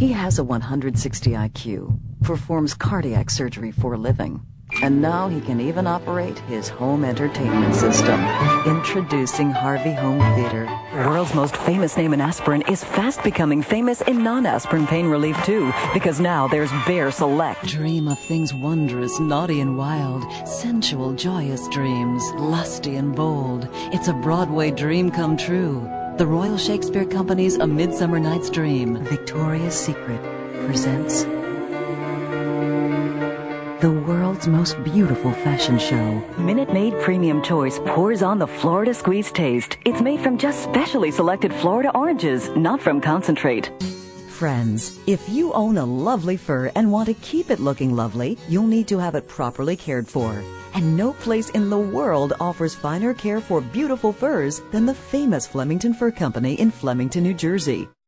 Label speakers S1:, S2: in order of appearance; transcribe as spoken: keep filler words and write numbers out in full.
S1: He has a one hundred sixty I Q, performs cardiac surgery for a living, and now he can even operate his home entertainment system. Introducing Harvey Home Theater. The world's most famous name in aspirin is fast becoming famous in non-aspirin pain relief too, because now there's Bear Select. Dream of things wondrous, naughty and wild, sensual, joyous dreams, lusty and bold. It's a Broadway dream come true. The Royal Shakespeare Company's A Midsummer Night's Dream, Victoria's Secret, presents the world's most beautiful fashion show. Minute Maid Premium Choice pours on the Florida Squeeze taste. It's made from just specially selected Florida oranges, not from concentrate. Friends, if you own a lovely fur and want to keep it looking lovely, you'll need to have it properly cared for. And no place in the world offers finer care for beautiful furs than the famous Flemington Fur Company in Flemington, New Jersey.